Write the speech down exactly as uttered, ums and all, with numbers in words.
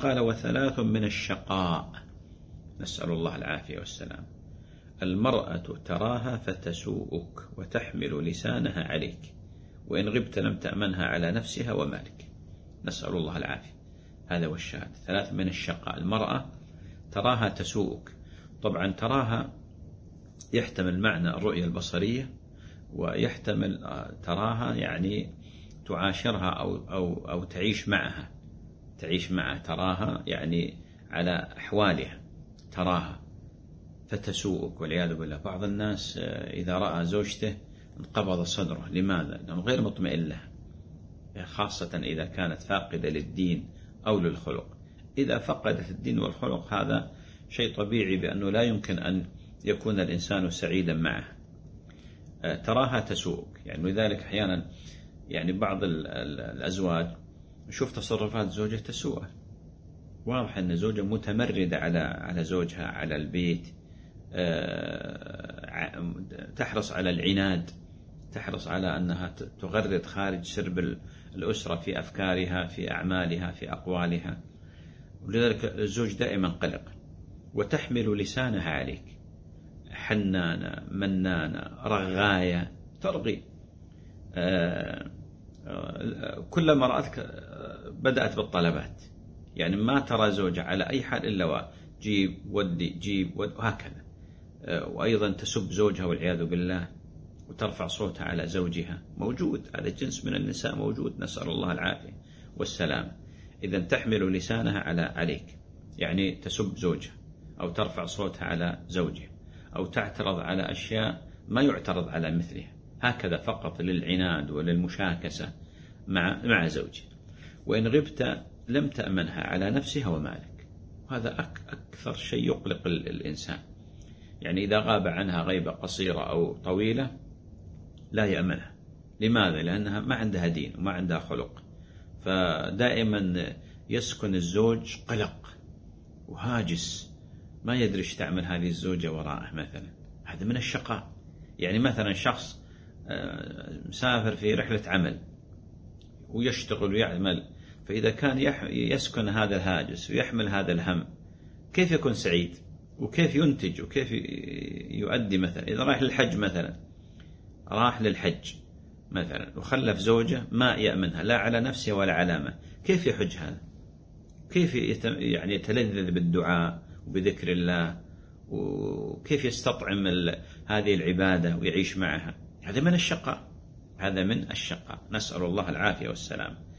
قال وثلاث من الشقاء، نسأل الله العافية والسلام. المرأة تراها فتسوءك وتحمل لسانها عليك، وإن غبت لم تأمنها على نفسها ومالك، نسأل الله العافية. هذا هو الشاهد. ثلاث من الشقاء، المرأة تراها تسوءك. طبعا تراها يحتمل معنى الرؤية البصرية، ويحتمل تراها يعني تعاشرها أو, أو, أو تعيش معها تعيش معها تراها يعني على أحوالها، تراها فتسوءك والعياذ بالله. بعض الناس إذا رأى زوجته انقبض صدره. لماذا؟ لأنه غير مطمئن لها، خاصة إذا كانت فاقدة للدين أو للخلق. إذا فقدت الدين والخلق هذا شيء طبيعي بأنه لا يمكن أن يكون الإنسان سعيدا معه. تراها تسوءك، يعني لذلك أحيانا يعني بعض الأزواج يشوف تصرفات زوجه تسوءه. واضح أن زوجة متمردة على على زوجها، على البيت، تحرص على العناد، تحرص على أنها تغرد خارج سرب الأسرة في أفكارها، في أعمالها، في أقوالها. ولذلك الزوج دائما قلق. وتحمل لسانها عليك، حنانة، منانة، رغاية، ترغي. كلما رأتك بدأت بالطلبات، يعني ما ترى زوجها على أي حال إلا جيب ودي جيب ود وهكذا. وأيضا تسب زوجها والعياذ بالله، وترفع صوتها على زوجها. موجود هذا الجنس من النساء، موجود، نسأل الله العافية والسلام. إذا تحمل لسانها على عليك، يعني تسب زوجها أو ترفع صوتها على زوجها أو تعترض على أشياء ما يعترض على مثلها، هكذا فقط للعناد وللمشاكسة مع مع زوجها. وإن غبت لم تأمنها على نفسها ومالك. هذا أكثر شيء يقلق الإنسان، يعني إذا غاب عنها غيبة قصيرة أو طويلة لا يأمنها. لماذا؟ لأنها ما عندها دين وما عندها خلق. فدائما يسكن الزوج قلق وهاجس، ما يدري ايش تعمل هذه الزوجة وراءه مثلا. هذا من الشقاء. يعني مثلا شخص مسافر في رحلة عمل ويشتغل ويعمل، فإذا كان يسكن هذا الهاجس ويحمل هذا الهم، كيف يكون سعيد وكيف ينتج وكيف يؤدي؟ مثلا إذا راح للحج مثلا، راح للحج مثلا وخلف زوجة ما يأمنها لا على نفسه ولا علامة، كيف يحج هذا؟ كيف يعني يتلذذ بالدعاء وبذكر الله، وكيف يستطعم هذه العبادة ويعيش معها؟ هذا من الشقاء، هذا من الشقاء، نسأل الله العافية والسلام.